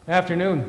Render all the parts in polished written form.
Afternoon.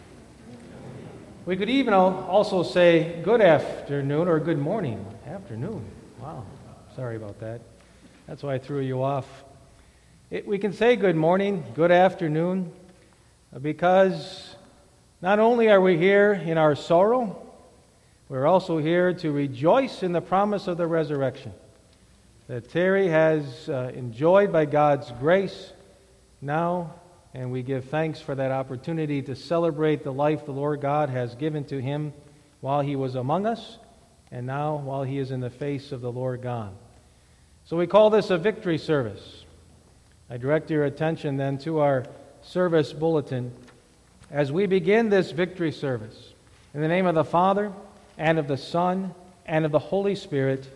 We could even also say good afternoon or good morning. Afternoon. Wow. Sorry about that. That's why I threw you off. We can say good morning, good afternoon, because not only are we here in our sorrow, we're also here to rejoice in the promise of the resurrection that Terry has enjoyed by God's grace now. And we give thanks for that opportunity to celebrate the life the Lord God has given to him while he was among us, and now while he is in the face of the Lord God. So we call this a victory service. I direct your attention then to our service bulletin as we begin this victory service. In the name of the Father, and of the Son, and of the Holy Spirit,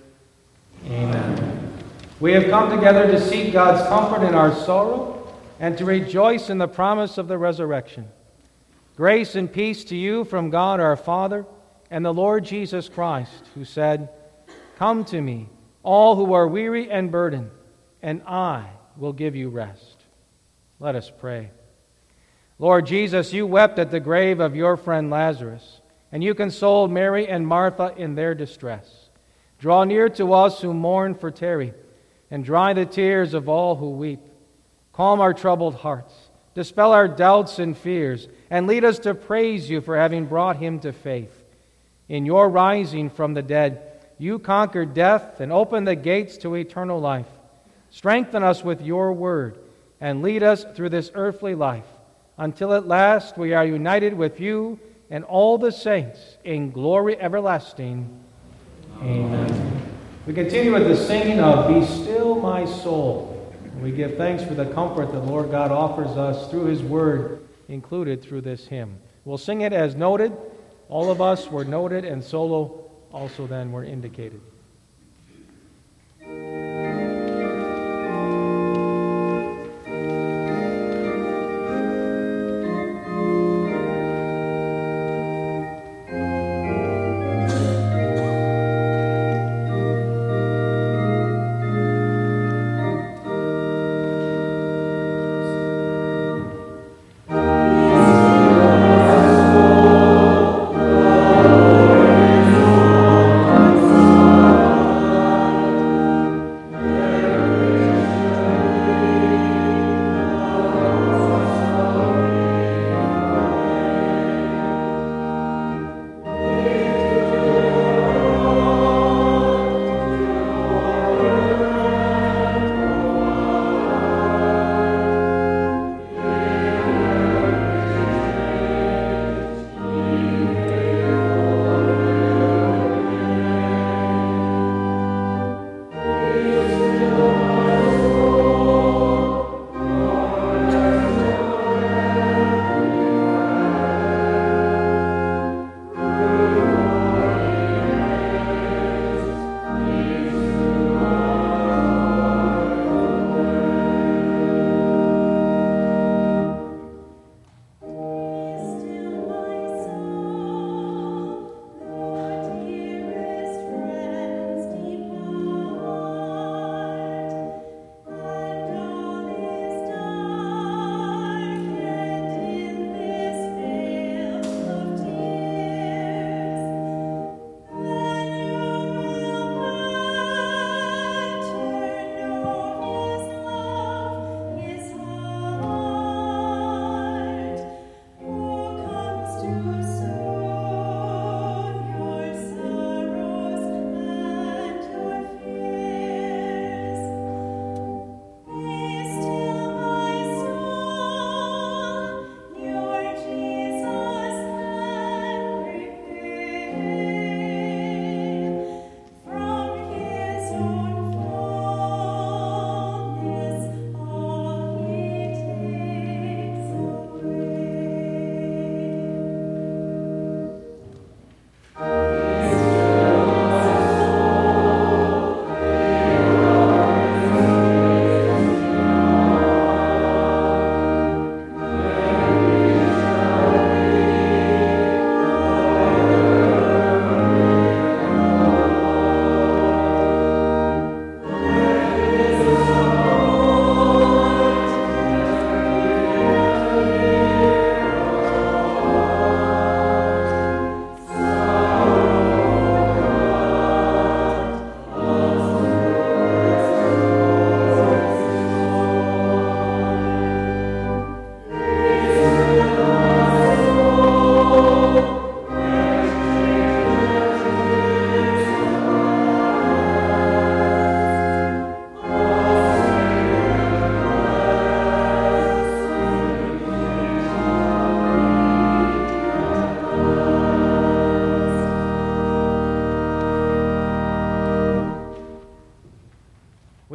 Amen. We have come together to seek God's comfort in our sorrow, and to rejoice in the promise of the resurrection. Grace and peace to you from God our Father and the Lord Jesus Christ, who said, "Come to me, all who are weary and burdened, and I will give you rest." Let us pray. Lord Jesus, you wept at the grave of your friend Lazarus, and you consoled Mary and Martha in their distress. Draw near to us who mourn for Terry, and dry the tears of all who weep. Calm our troubled hearts, dispel our doubts and fears, and lead us to praise you for having brought him to faith. In your rising from the dead, you conquered death and opened the gates to eternal life. Strengthen us with your word, and lead us through this earthly life, until at last we are united with you and all the saints in glory everlasting. Amen. We continue with the singing of "Be Still My Soul." We give thanks for the comfort the Lord God offers us through his word, included through this hymn. We'll sing it as noted. All of us were noted, and solo also then were indicated.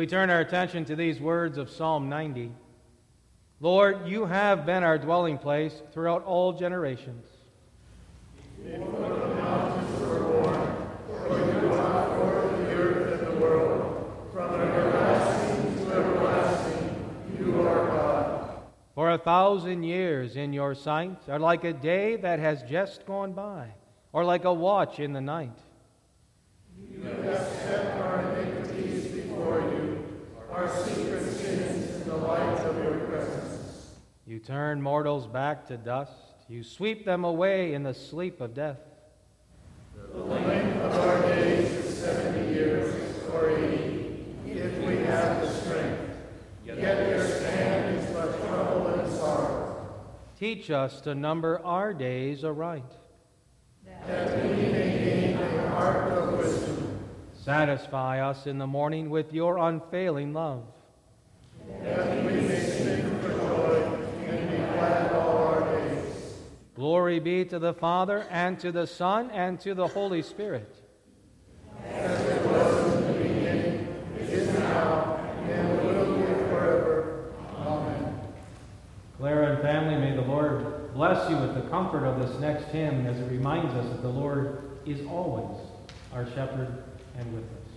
we turn our attention to these words of Psalm 90, Lord, you have been our dwelling place throughout all generations. Before the mountains were born, for you brought forth the earth and the world. From everlasting to everlasting, you are God. For 1,000 years in your sight are like a day that has just gone by, or like a watch in the night. You have set our iniquities before you, our secret sins in the light of your presence. You turn mortals back to dust. You sweep them away in the sleep of death. The length of our days is 70 years, or 80, if we have the strength. Yet your stand is but trouble and sorrow. Teach us to number our days aright, that we may gain a heart of wisdom. Satisfy us in the morning with your unfailing love, That we may sing for joy and be glad all our days. Glory be to the Father, and to the Son, and to the Holy Spirit. As it was in the beginning, is now, and will be forever. Amen. Clara and family, may the Lord bless you with the comfort of this next hymn as it reminds us that the Lord is always our shepherd and with us.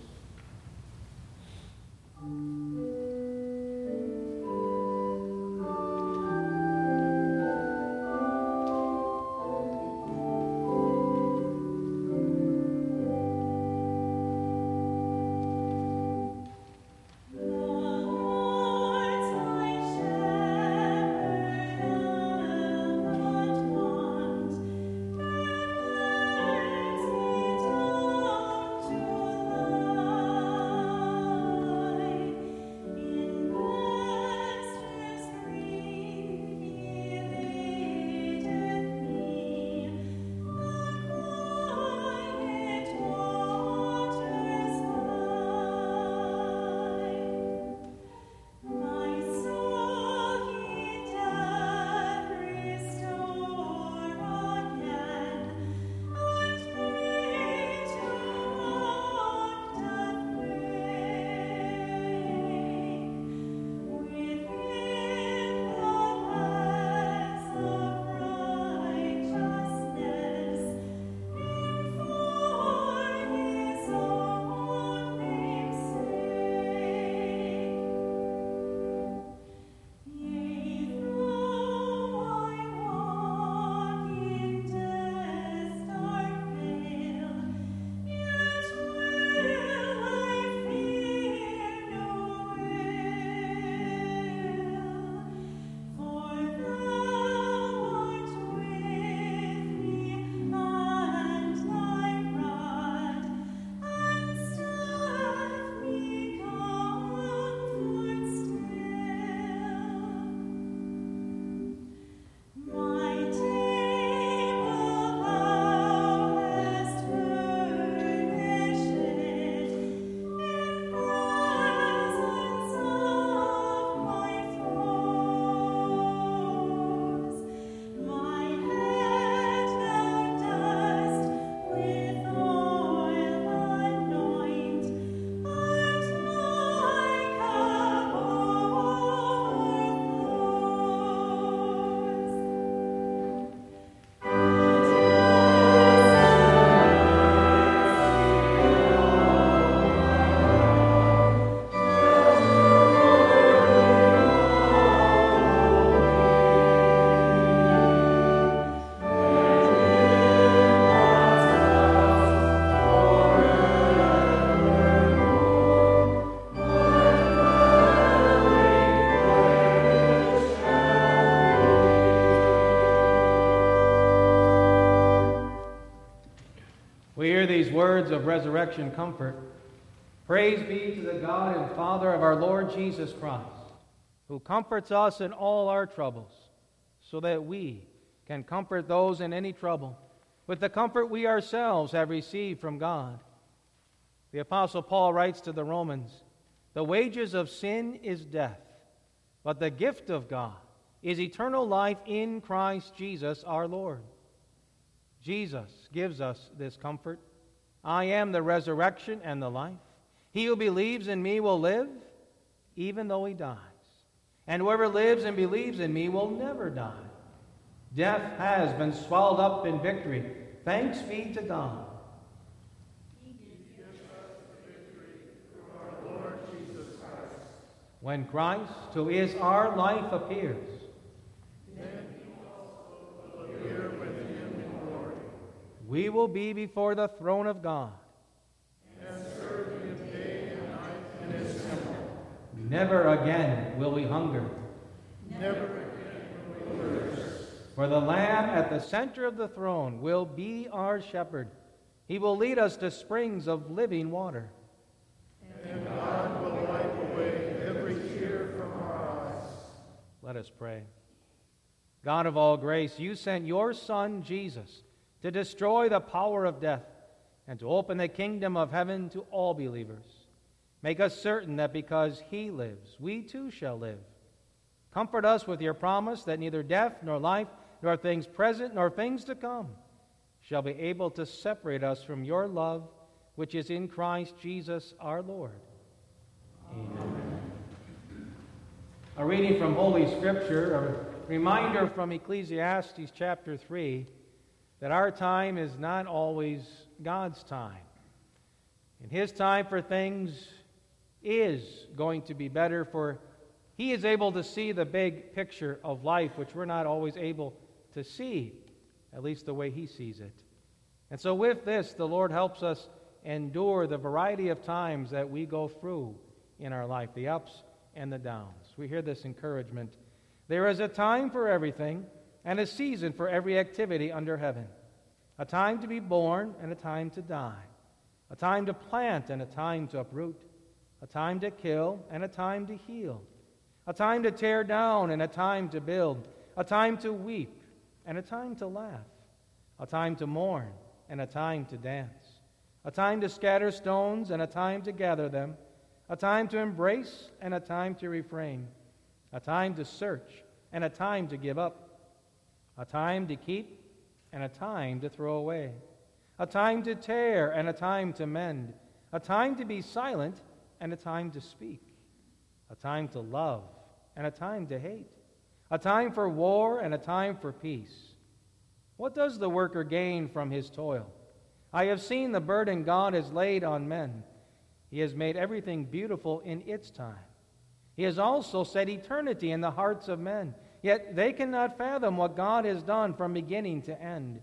We hear these words of resurrection comfort. Praise be to the God and Father of our Lord Jesus Christ, who comforts us in all our troubles, so that we can comfort those in any trouble with the comfort we ourselves have received from God. The Apostle Paul writes to the Romans, "The wages of sin is death, but the gift of God is eternal life in Christ Jesus our Lord." Jesus gives us this comfort. I am the resurrection and the life. He who believes in me will live, even though he dies. And whoever lives and believes in me will never die. Death has been swallowed up in victory. Thanks be to God. He gives us the victory through our Lord Jesus Christ. When Christ, who is our life, appears, then he also will appear with him in glory. we will be before the throne of God. And serve him day and night in his temple. Never again will we hunger. Never again will we thirst. For the Lamb at the center of the throne will be our shepherd. He will lead us to springs of living water. And God will wipe away every tear from our eyes. Let us pray. God of all grace, you sent your Son, Jesus, to destroy the power of death and to open the kingdom of heaven to all believers. Make us certain that because he lives, we too shall live. Comfort us with your promise that neither death nor life, nor things present nor things to come, shall be able to separate us from your love, which is in Christ Jesus our Lord. Amen. A reading from Holy Scripture, a reminder from Ecclesiastes chapter 3, that our time is not always God's time. And his time for things is going to be better, for he is able to see the big picture of life, which we're not always able to see, at least the way he sees it. And so with this, the Lord helps us endure the variety of times that we go through in our life, the ups and the downs. We hear this encouragement. There is a time for everything and a season for every activity under heaven. A time to be born and a time to die. A time to plant and a time to uproot. A time to kill and a time to heal. A time to tear down and a time to build. A time to weep and a time to laugh. A time to mourn and a time to dance. A time to scatter stones and a time to gather them. A time to embrace and a time to refrain. A time to search and a time to give up. A time to keep and a time to throw away. A time to tear and a time to mend. A time to be silent and a time to speak. A time to love and a time to hate. A time for war and a time for peace. What does the worker gain from his toil? I have seen the burden God has laid on men. He has made everything beautiful in its time. He has also set eternity in the hearts of men, yet they cannot fathom what God has done from beginning to end.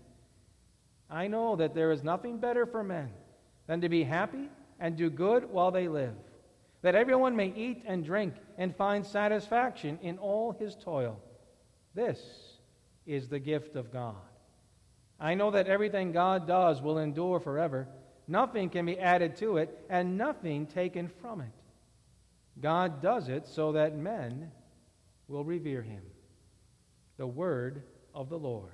I know that there is nothing better for men than to be happy and do good while they live, that everyone may eat and drink and find satisfaction in all his toil. This is the gift of God. I know that everything God does will endure forever. Nothing can be added to it, and nothing taken from it. God does it so that men will revere him. The word of the Lord.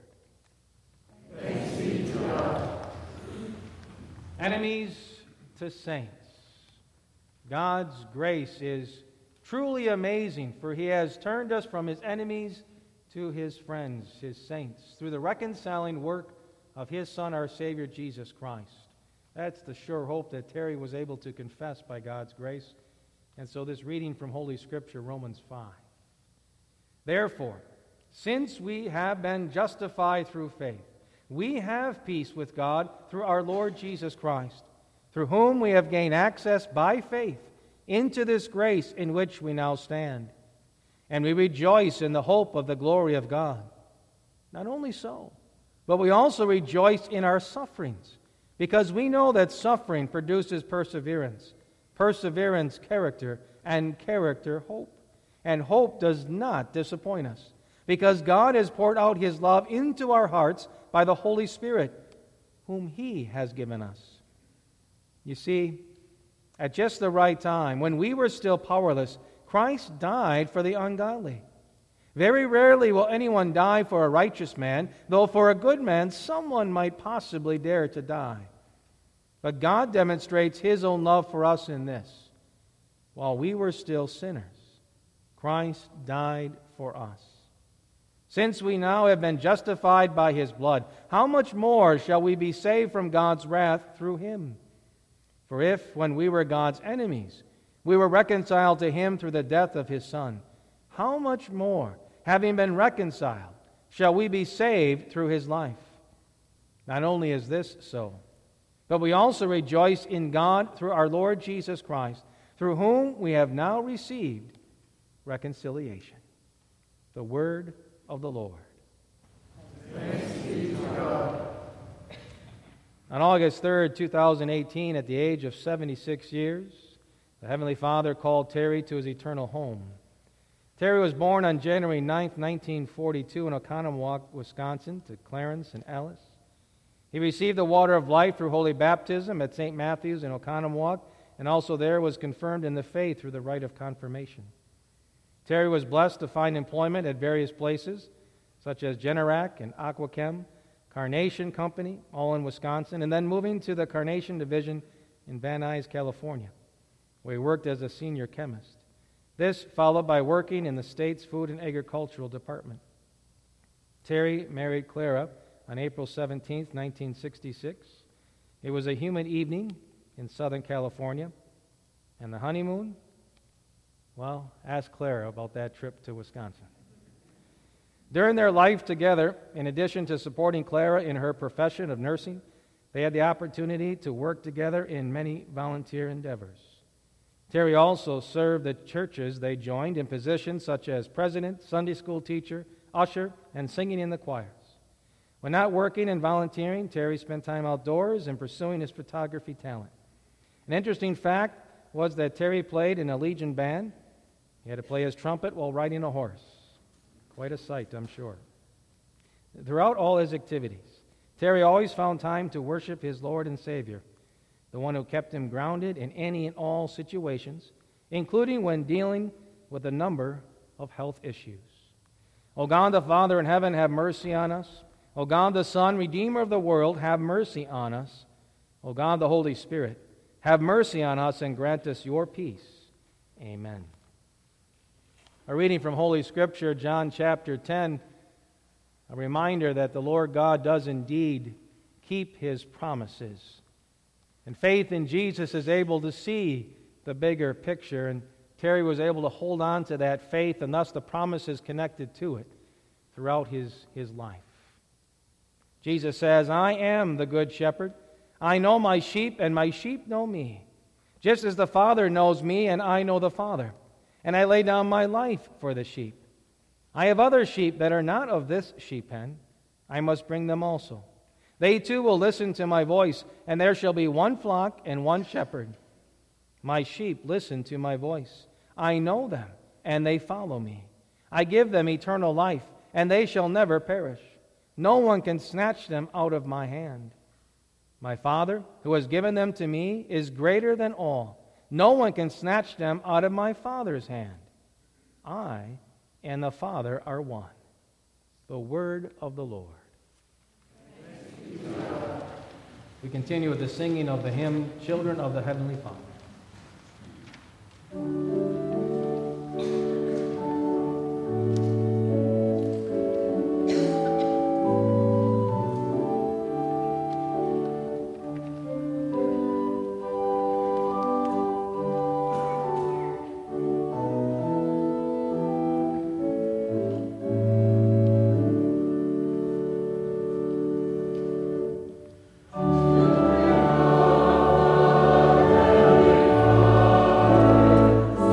Thanks be to God. Enemies to saints. God's grace is truly amazing, for he has turned us from his enemies to his friends, his saints, through the reconciling work of his Son, our Savior, Jesus Christ. That's the sure hope that Terry was able to confess by God's grace. And so this reading from Holy Scripture, Romans 5. Therefore, since we have been justified through faith, we have peace with God through our Lord Jesus Christ, through whom we have gained access by faith into this grace in which we now stand. And we rejoice in the hope of the glory of God. Not only so, but we also rejoice in our sufferings, because we know that suffering produces perseverance, perseverance, character, and character, hope. And hope does not disappoint us, because God has poured out his love into our hearts by the Holy Spirit, whom he has given us. You see, at just the right time, when we were still powerless, Christ died for the ungodly. Very rarely will anyone die for a righteous man, though for a good man someone might possibly dare to die. But God demonstrates his own love for us in this. While we were still sinners, Christ died for us. Since we now have been justified by his blood, how much more shall we be saved from God's wrath through him? For if, when we were God's enemies, We were reconciled to him through the death of his Son. How much more, having been reconciled, shall we be saved through his life? Not only is this so, but we also rejoice in God through our Lord Jesus Christ, through whom we have now received reconciliation. The word of the Lord. Thanks be to God. On August 3rd, 2018, at the age of 76 years, the Heavenly Father called Terry to his eternal home. Terry was born on January 9th, 1942 in Oconomowoc, Wisconsin, to Clarence and Alice. He received the water of life through holy baptism at St. Matthew's in Oconomowoc, and also there was confirmed in the faith through the rite of confirmation. Terry was blessed to find employment at various places, such as Generac and Aquachem, Carnation Company, all in Wisconsin, and then moving to the Carnation Division in Van Nuys, California, where he worked as a senior chemist. This followed by working in the state's Food and Agricultural Department. Terry married Clara on April 17, 1966. It was a humid evening in Southern California. And the honeymoon? Well, ask Clara about that trip to Wisconsin. During their life together, in addition to supporting Clara in her profession of nursing, they had the opportunity to work together in many volunteer endeavors. Terry also served the churches they joined in positions such as president, Sunday school teacher, usher, and singing in the choirs. When not working and volunteering, Terry spent time outdoors and pursuing his photography talent. An interesting fact was that Terry played in a Legion band. He had to play his trumpet while riding a horse. Quite a sight, I'm sure. Throughout all his activities, Terry always found time to worship his Lord and Savior, the one who kept him grounded in any and all situations, including when dealing with a number of health issues. O God the Father in heaven, have mercy on us. O God the Son, Redeemer of the world, have mercy on us. O God the Holy Spirit, have mercy on us and grant us your peace. Amen. A reading from Holy Scripture, John chapter 10, a reminder that the Lord God does indeed keep his promises. And faith in Jesus is able to see the bigger picture, and Terry was able to hold on to that faith, and thus the promises connected to it throughout his life. Jesus says, I am the good shepherd. I know my sheep, and my sheep know me. Just as the Father knows me, and I know the Father. And I lay down my life for the sheep. I have other sheep that are not of this sheep pen. I must bring them also. They too will listen to my voice, and there shall be one flock and one shepherd. My sheep listen to my voice. I know them, and they follow me. I give them eternal life, and they shall never perish. No one can snatch them out of my hand. My Father, who has given them to me, is greater than all. No one can snatch them out of my Father's hand. I and the Father are one. The word of the Lord. We continue with the singing of the hymn, Children of the Heavenly Father. Children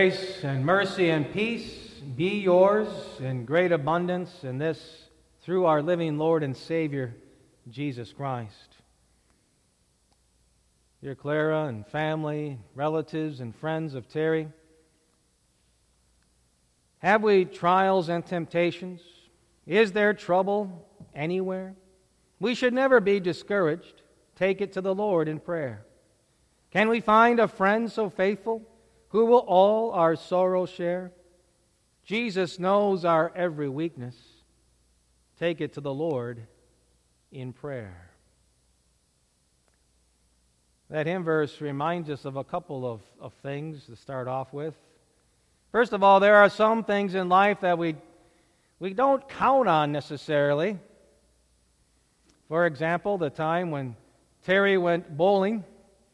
grace and mercy and peace be yours in great abundance, and this through our living Lord and Savior, Jesus Christ. Dear Clara and family, relatives and friends of Terry, have we trials and temptations? Is there trouble anywhere? We should never be discouraged. Take it to the Lord in prayer. Can we find a friend so faithful who will all our sorrow share? Jesus knows our every weakness. Take it to the Lord in prayer. That hymn verse reminds us of a couple of things to start off with. First of all, there are some things in life that we don't count on necessarily. For example, the time when Terry went bowling,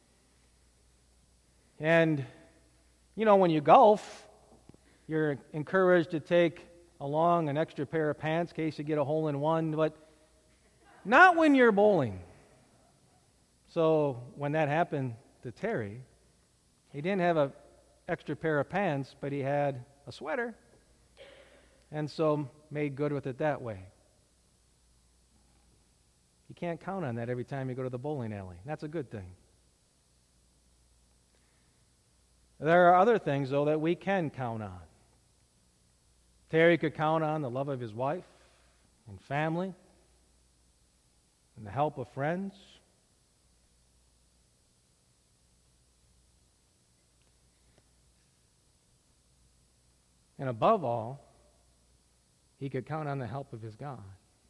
and when you golf, you're encouraged to take along an extra pair of pants in case you get a hole-in-one, but not when you're bowling. So when that happened to Terry, he didn't have an extra pair of pants, but he had a sweater, and so made good with it that way. You can't count on that every time you go to the bowling alley. That's a good thing. There are other things, though, that we can count on. Terry could count on the love of his wife and family and the help of friends. And above all, he could count on the help of his God.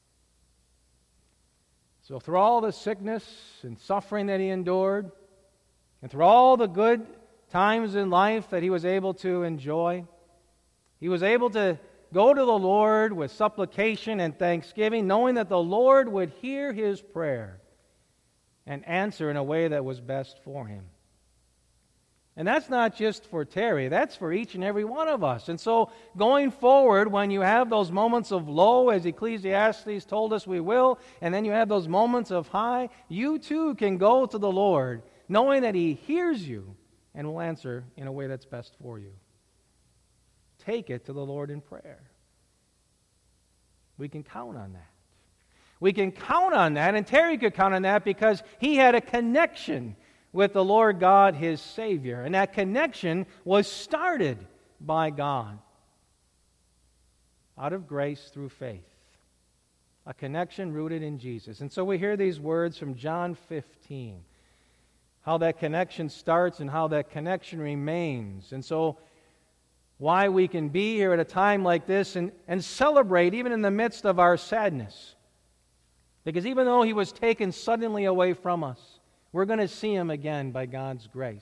So through all the sickness and suffering that he endured, and through all the good times in life that he was able to enjoy, he was able to go to the Lord with supplication and thanksgiving, knowing that the Lord would hear his prayer and answer in a way that was best for him. And that's not just for Terry, that's for each and every one of us. And so going forward, when you have those moments of low, as Ecclesiastes told us we will, and then you have those moments of high, you too can go to the Lord, knowing that he hears you and will answer in a way that's best for you. Take it to the Lord in prayer. We can count on that. We can count on that, and Terry could count on that because he had a connection with the Lord God, his Savior. And that connection was started by God out of grace through faith. A connection rooted in Jesus. And so we hear these words from John 15. How that connection starts and how that connection remains. And so why we can be here at a time like this and celebrate even in the midst of our sadness. Because even though he was taken suddenly away from us, we're going to see him again by God's grace.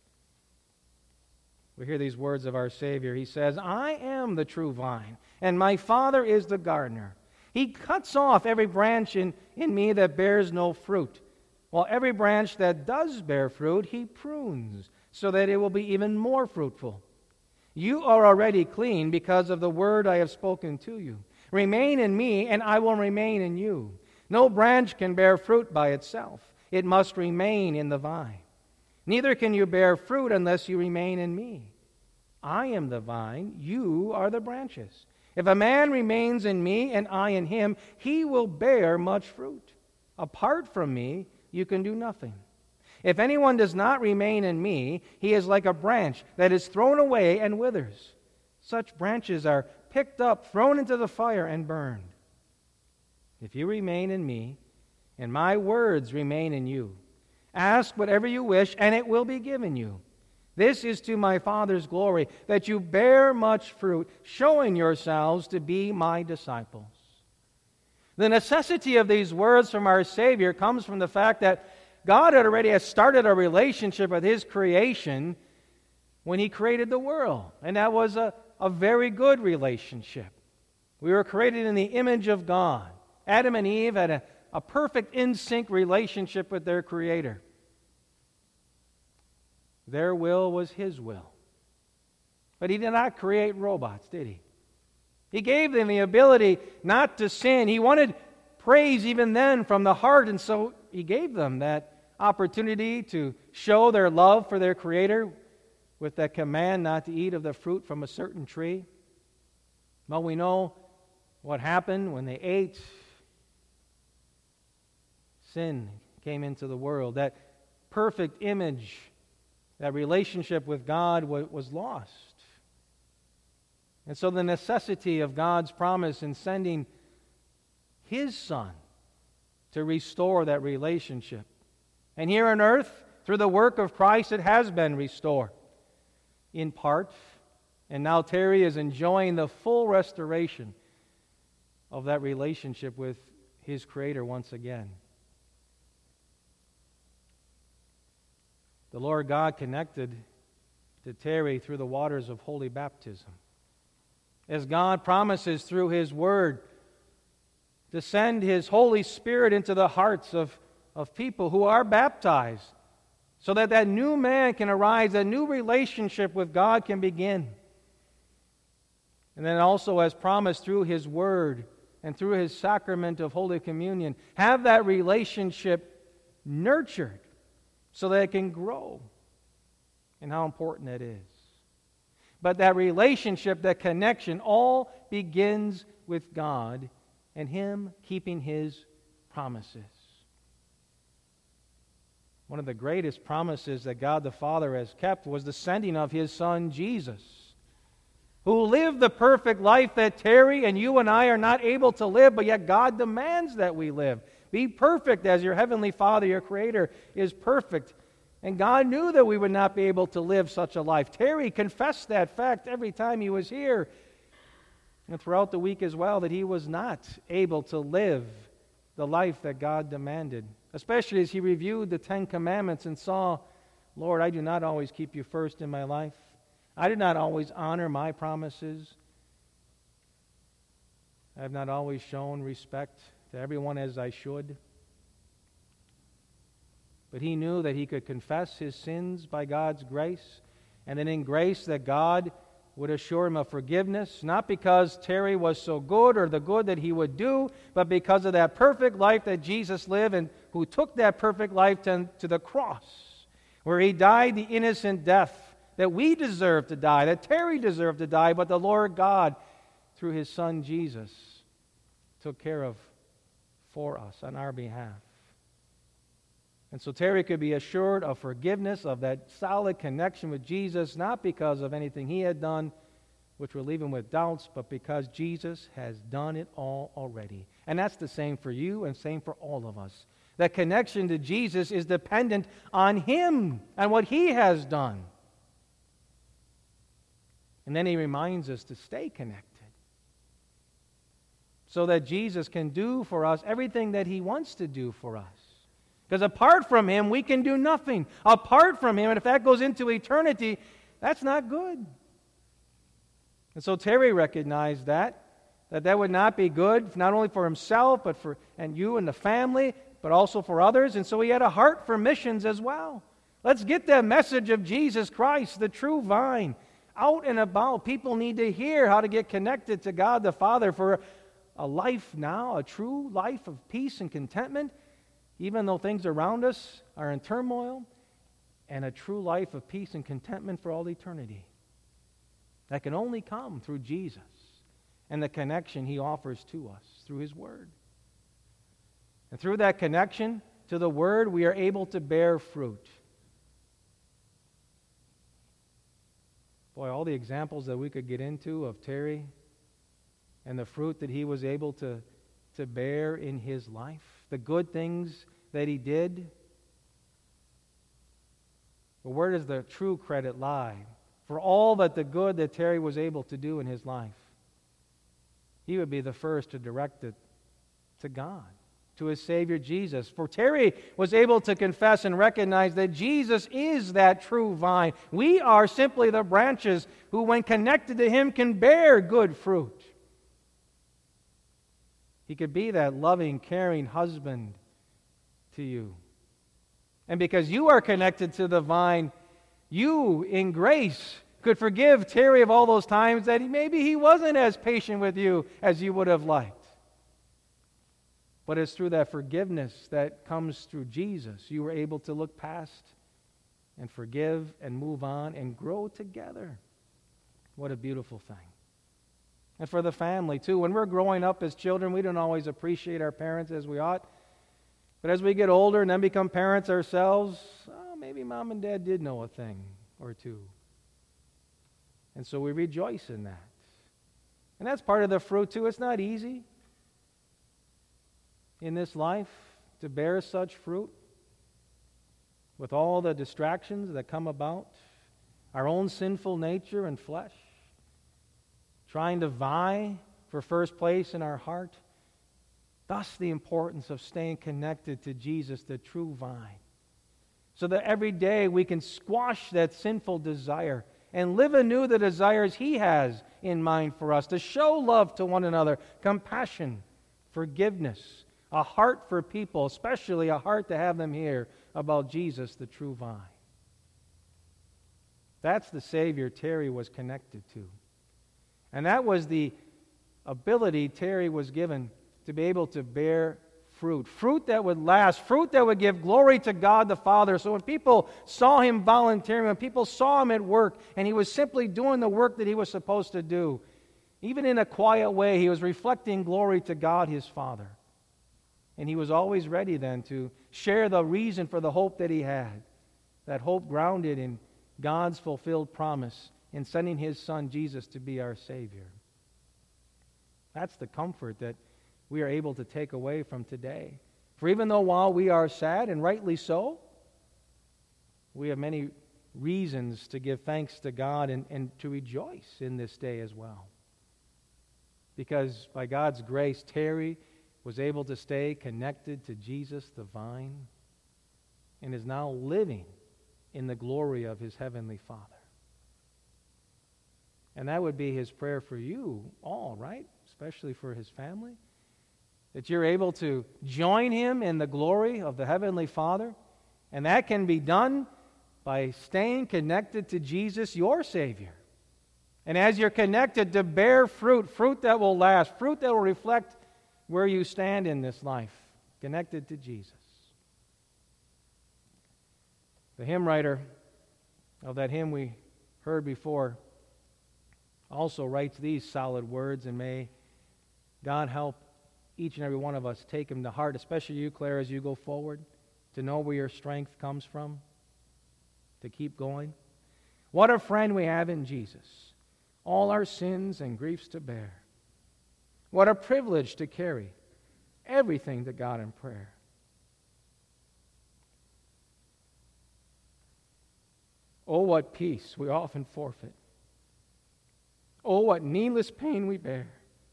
We hear these words of our Savior. He says, I am the true vine, and my Father is the gardener. He cuts off every branch in me that bears no fruit, while every branch that does bear fruit, he prunes, so that it will be even more fruitful. You are already clean because of the word I have spoken to you. Remain in me, and I will remain in you. No branch can bear fruit by itself. It must remain in the vine. Neither can you bear fruit unless you remain in me. I am the vine, you are the branches. If a man remains in me and I in him, he will bear much fruit. Apart from me, you can do nothing. If anyone does not remain in me, he is like a branch that is thrown away and withers. Such branches are picked up, thrown into the fire, and burned. If you remain in me, and my words remain in you, ask whatever you wish, and it will be given you. This is to my Father's glory, that you bear much fruit, showing yourselves to be my disciples. The necessity of these words from our Savior comes from the fact that God had already started a relationship with his creation when he created the world. And that was a very good relationship. We were created in the image of God. Adam and Eve had a perfect in-sync relationship with their Creator. Their will was his will. But he did not create robots, did he? He gave them the ability not to sin. He wanted praise even then from the heart, and so he gave them that opportunity to show their love for their Creator with that command not to eat of the fruit from a certain tree? Well, we know what happened when they ate. Sin came into the world. That perfect image, that relationship with God was lost. And so the necessity of God's promise in sending His Son to restore that relationship. And here on earth, through the work of Christ, it has been restored in part. And now Terry is enjoying the full restoration of that relationship with his Creator once again. The Lord God connected to Terry through the waters of holy baptism. As God promises through His Word to send His Holy Spirit into the hearts of people who are baptized, so that that new man can arise, that new relationship with God can begin. And then also, as promised through His Word and through His sacrament of Holy Communion, have that relationship nurtured so that it can grow. And how important that is. But that relationship, that connection, all begins with God and Him keeping His promises. One of the greatest promises that God the Father has kept was the sending of His Son Jesus, who lived the perfect life that Terry and you and I are not able to live, but yet God demands that we live. Be perfect as your Heavenly Father, your Creator, is perfect. And God knew that we would not be able to live such a life. Terry confessed that fact every time he was here, and throughout the week as well, that he was not able to live the life that God demanded, especially as he reviewed the 10 Commandments and saw, Lord, I do not always keep you first in my life. I do not always honor my promises. I have not always shown respect to everyone as I should. But he knew that he could confess his sins by God's grace, and then in grace that God would assure him of forgiveness, not because Terry was so good or the good that he would do, but because of that perfect life that Jesus lived and who took that perfect life to the cross, where He died the innocent death that we deserve to die, that Terry deserved to die, but the Lord God, through His Son Jesus, took care of for us on our behalf. And so Terry could be assured of forgiveness, of that solid connection with Jesus, not because of anything he had done, which will leave him with doubts, but because Jesus has done it all already. And that's the same for you and same for all of us. That connection to Jesus is dependent on Him and what He has done. And then He reminds us to stay connected, so that Jesus can do for us everything that He wants to do for us. Because apart from Him, we can do nothing. Apart from Him, and if that goes into eternity, that's not good. And so Terry recognized that would not be good, not only for himself, but and you and the family, but also for others. And so he had a heart for missions as well. Let's get that message of Jesus Christ, the true vine, out and about. People need to hear how to get connected to God the Father for a life now, a true life of peace and contentment, even though things around us are in turmoil, and a true life of peace and contentment for all eternity. That can only come through Jesus and the connection He offers to us through His Word. And through that connection to the Word, we are able to bear fruit. Boy, all the examples that we could get into of Terry and the fruit that he was able to bear in his life, the good things that he did. But where does the true credit lie for all that the good that Terry was able to do in his life? He would be the first to direct it to God, to his Savior Jesus. For Terry was able to confess and recognize that Jesus is that true vine. We are simply the branches who, when connected to Him, can bear good fruit. He could be that loving, caring husband to you. And because you are connected to the vine, you, in grace, could forgive Terry of all those times that maybe he wasn't as patient with you as you would have liked. But it's through that forgiveness that comes through Jesus, you were able to look past and forgive and move on and grow together. What a beautiful thing. And for the family, too. When we're growing up as children, we don't always appreciate our parents as we ought. But as we get older and then become parents ourselves, maybe mom and dad did know a thing or two. And so we rejoice in that. And that's part of the fruit, too. It's not easy in this life to bear such fruit with all the distractions that come about, our own sinful nature and flesh, trying to vie for first place in our heart. Thus the importance of staying connected to Jesus, the true vine, so that every day we can squash that sinful desire and live anew the desires He has in mind for us, to show love to one another, compassion, forgiveness, a heart for people, especially a heart to have them hear about Jesus, the true vine. That's the Savior Terry was connected to. And that was the ability Terry was given to be able to bear fruit. Fruit that would last. Fruit that would give glory to God the Father. So when people saw him volunteering, when people saw him at work, and he was simply doing the work that he was supposed to do, even in a quiet way, he was reflecting glory to God his Father. And he was always ready then to share the reason for the hope that he had. That hope grounded in God's fulfilled promise in sending his Son Jesus to be our Savior. That's the comfort that we are able to take away from today. For even though while we are sad, and rightly so, we have many reasons to give thanks to God and to rejoice in this day as well. Because by God's grace, Terry was able to stay connected to Jesus the vine and is now living in the glory of his heavenly Father. And that would be his prayer for you all, right? Especially for his family. That you're able to join him in the glory of the heavenly Father. And that can be done by staying connected to Jesus, your Savior. And as you're connected, to bear fruit, fruit that will last, fruit that will reflect where you stand in this life, connected to Jesus. The hymn writer of that hymn we heard before also writes these solid words, and may God help each and every one of us take them to heart, especially you, Claire, as you go forward, to know where your strength comes from, to keep going. What a friend we have in Jesus, all our sins and griefs to bear. What a privilege to carry everything to God in prayer. Oh, what peace we often forfeit. Oh, what needless pain we bear.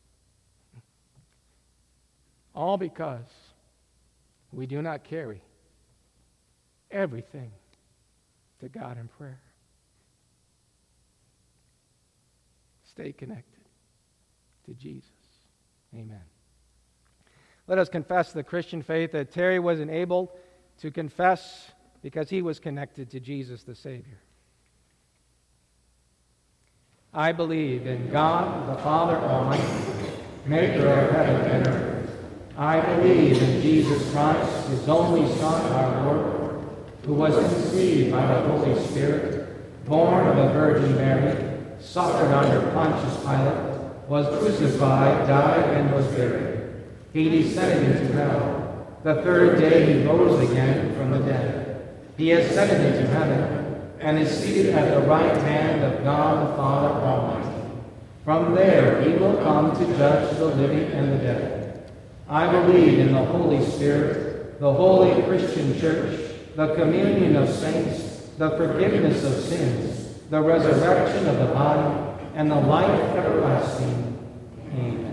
All because we do not carry everything to God in prayer. Stay connected to Jesus. Amen. Let us confess the Christian faith that Terry was enabled to confess because he was connected to Jesus the Savior. I believe in God, the Father Almighty, maker of heaven and earth. I believe in Jesus Christ, his only Son, our Lord, who was conceived by the Holy Spirit, born of the Virgin Mary, suffered under Pontius Pilate, was crucified, died, and was buried. He descended into hell. The third day he rose again from the dead. He ascended into heaven and is seated at the right hand of God the Father Almighty. From there he will come to judge the living and the dead. I believe in the Holy Spirit, the holy Christian church, the communion of saints, the forgiveness of sins, the resurrection of the body, and the life everlasting. Amen.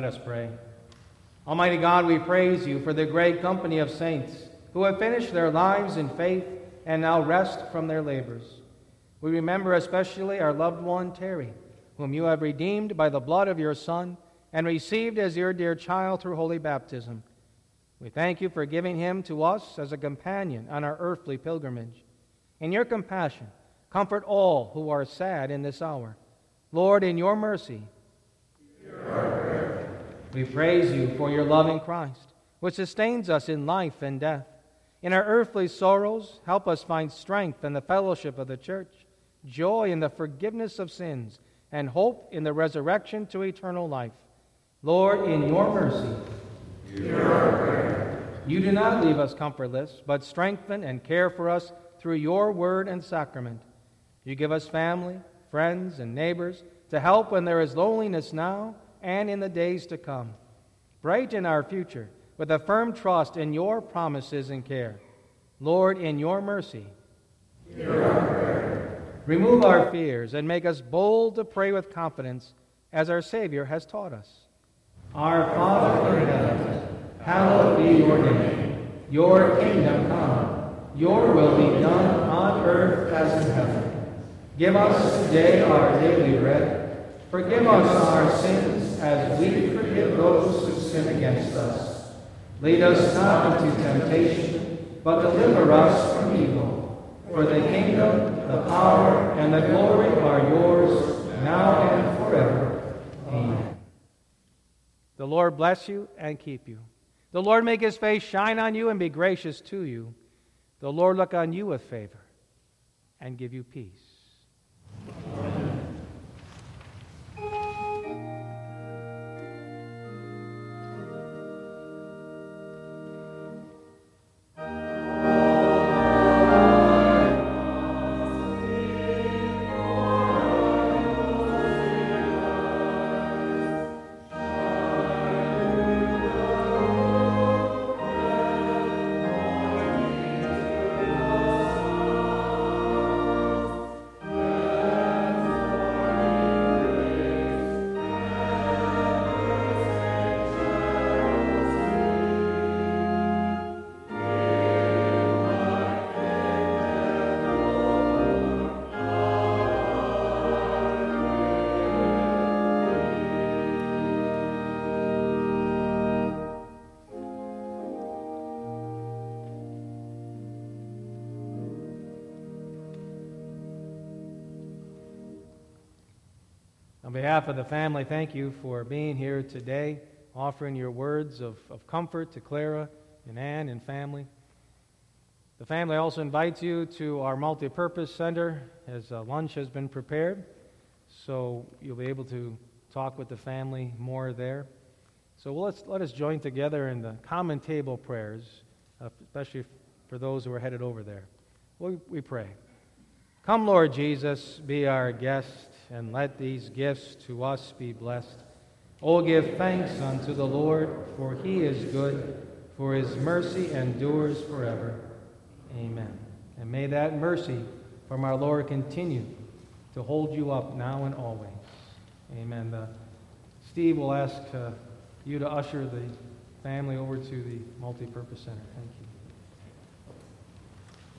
us pray. Almighty God, we praise you for the great company of saints who have finished their lives in faith and now rest from their labors. We remember especially our loved one, Terry, whom you have redeemed by the blood of your Son and received as your dear child through holy baptism. We thank you for giving him to us as a companion on our earthly pilgrimage. In your compassion, comfort all who are sad in this hour. Lord, in your mercy, we praise you for your love in Christ, which sustains us in life and death. In our earthly sorrows, help us find strength in the fellowship of the church, joy in the forgiveness of sins, and hope in the resurrection to eternal life. Lord, in your mercy, you do not leave us comfortless, but strengthen and care for us through your word and sacrament. You give us family, friends, and neighbors to help when there is loneliness now and in the days to come. Brighten our future with a firm trust in your promises and care. Lord, in your mercy, remove our fears and make us bold to pray with confidence as our Savior has taught us. Our Father in heaven, hallowed be your name. Your kingdom come. Your will be done on earth as in heaven. Give us today our daily bread. Forgive us our sins as we forgive those who sin against us. Lead us not into temptation, but deliver us from evil. For the kingdom, the power, and the glory are yours, now and forever. Amen. The Lord bless you and keep you. The Lord make his face shine on you and be gracious to you. The Lord look on you with favor and give you peace. On behalf of the family, thank you for being here today, offering your words of comfort to Clara and Ann and family. The family also invites you to our multi-purpose center as lunch has been prepared, so you'll be able to talk with the family more there. So let us join together in the common table prayers, especially for those who are headed over there. We pray. Come, Lord Jesus, be our guest, and let these gifts to us be blessed. Oh, give thanks unto the Lord, for he is good, for his mercy endures forever. Amen. And may that mercy from our Lord continue to hold you up now and always. Amen. Steve will ask you to usher the family over to the multi-purpose center. Thank you.